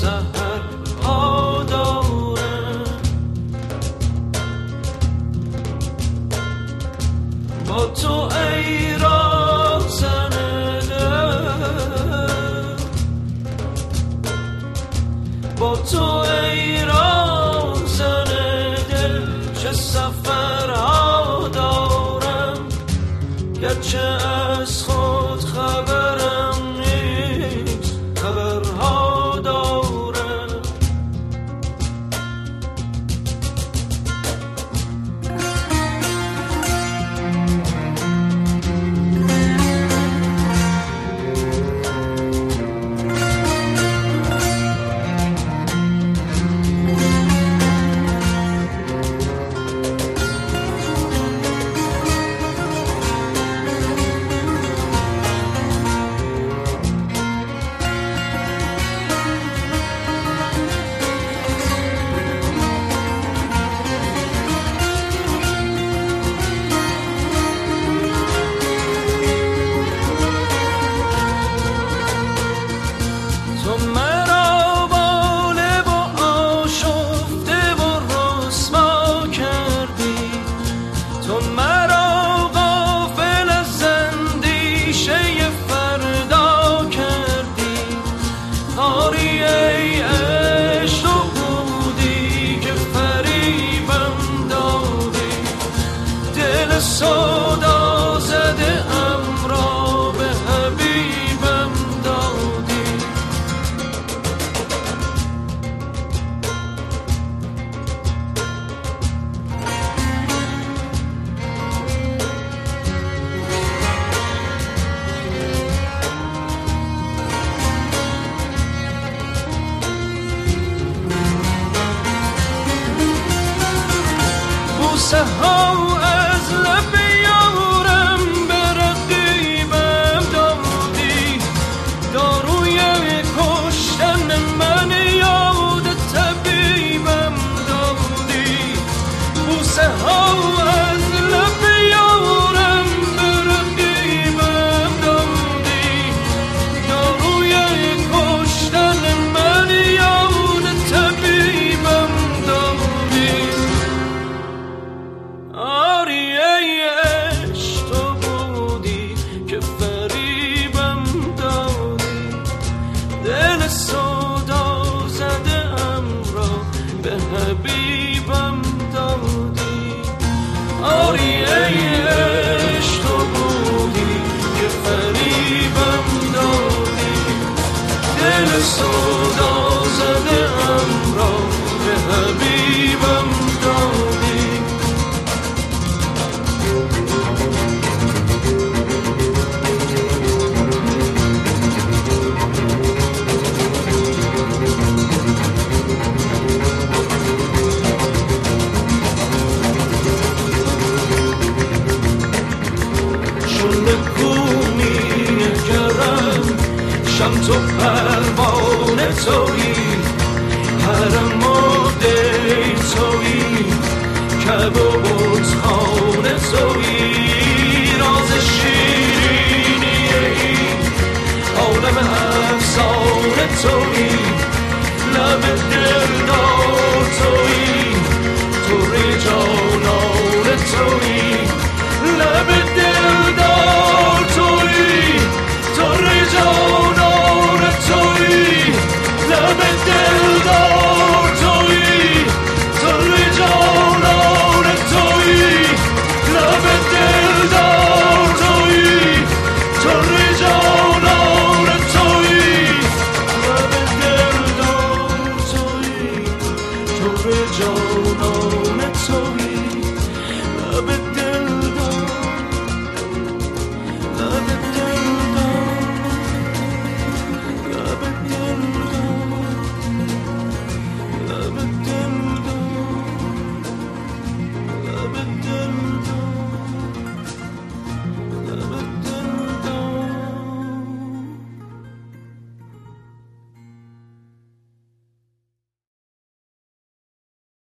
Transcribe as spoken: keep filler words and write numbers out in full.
سحرها دارم، با تو ای راهزن دل، با تو ای راهزن دل چه سفرها دارم، گرچه از خود خبرم نیست خبرها دارم. صدا زده ام را به حبیبم دادی، بوسه ها از لب یارم به رقیبم دادی، داروی کشتن من یاد طبیبم دادی، بوسه ها از لب یارم به رقیبم دادی، داروی کشتن من یاد طبیبم دادی. آری ای عشق تو بودی که فریبم دادی، دل سودا زده ام را به حبیبم دادی. آری ای عشق تو بودی که فریبم دادی، دل سودا زده ام را به حبیبم دادی. شم تو پروانه تویی، حرم و دی تویی، کعبه